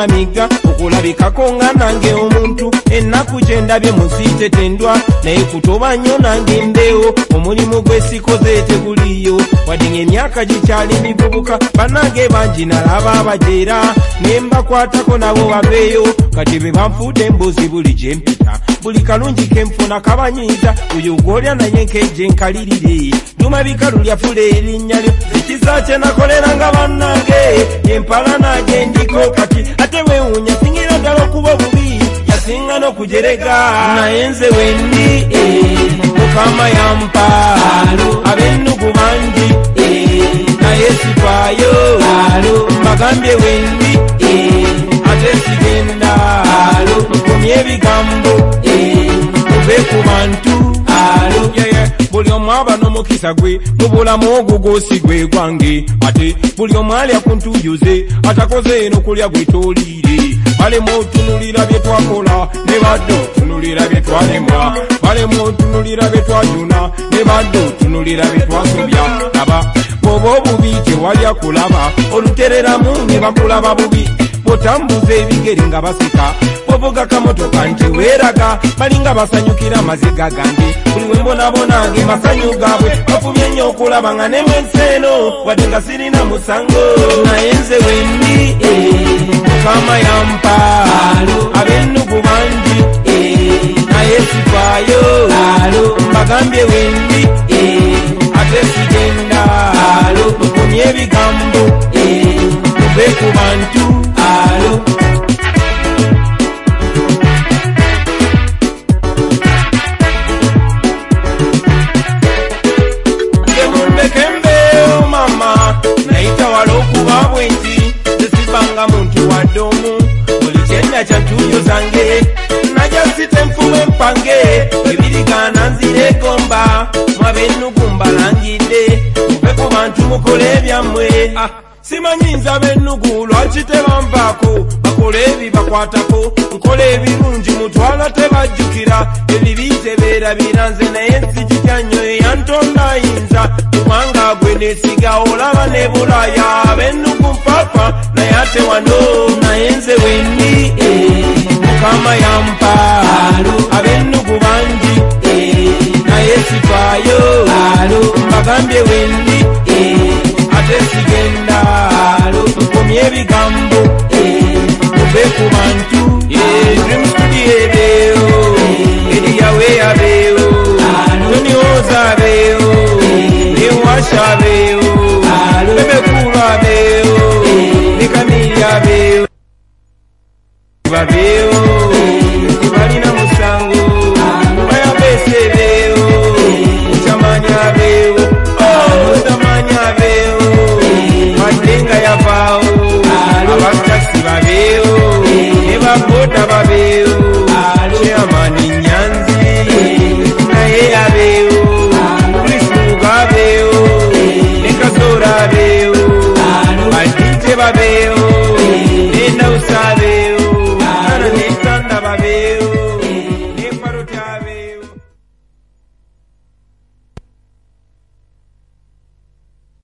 namiga okulabikako nga nange omuntu ennaku gye ndabye munsiite tendwa naye kutoba nnyo nange mbeewo omulimu gwe sikoze teguliyo wadde ng'emyaka gikyali mivubuka bannange bangi nalaba abajeera ne mbakwatako nabo baveeyo kati be banfuudde emboozi buli gye mpita buli kalungi ke nfuna kabanyiiza oyo gw'olya naye nkejje nkalirire lumabika lulyafula erinnya lyo ekiza kye nakoleranga bannange empala nage ndiko kati ate weewuunya singira ddala okuba obubi yasinga n'okujerega naye nze wendi mukama yampa ab'ennugu bangi naye sifaayo mbagambye wendi ate sigenda nkumye ebigambo muve ku bantu buli omu aba n'omukisa gwe mu bulamu ogwo gwosi gwe gwange ate buli omu alya ku ntuyuze atakoze n'okulya gwe tooliire balemu otunulira bye twakola ne badde otunulira bye twalemwa balemu otunulira bye twajuna ne badde otunulira bye twasobya aba bw'oba obubi tewalya kulaba olutereramu ne bakulaba bubi botambuza ebigere nga baseka bovuga kamotoka nti weeraga balinga basanyukira amaziga gange buli we mbonabonange masanyu gaabwe bafubye nnyo okulaba nga nemwensi eno wadde nga sirina musango naye nze wendi mukama yampa ab'ennugu bangi naye sifaayo mbagambye wendi ate sigenda nkumye ebigambo muve ku bantu Kembe mama naita walokuba bwenzi sisibanga muntu wadomu buli kyenda kyantuyo zange najja site nfuwe mpange ebirigana nzire gomba mwabennugu mbalangidde muve ku bantu mukole ebyammwe simanyi nze ab'ennugu lwaki tebanvaako bakola ebi bakwatako nkola ebirungi mutwala tebajjukira ebibi tebeerabira nze naye nsigitya nnyo eyantonda ayinza kubanga gwe neesiga olaba ne bulaya ab'ennugu mpapa naye ate wano naye nze wendi mukama yampa ab'ennugu bangi naye sifaayo mbagambye wendi ate sigenda nkumye ebigambo muve ku bantu Dream Studio ebeewo eriyawe abeewo tonioza abeewo newasha abeewo bebekulu abeewo ne Kamili abeewo babeewo tebalina musango bayabese ebeewo mutamanya abeewo mutamanya abeewo madenga yavaawo abakasi babeewo ne baboda babeewo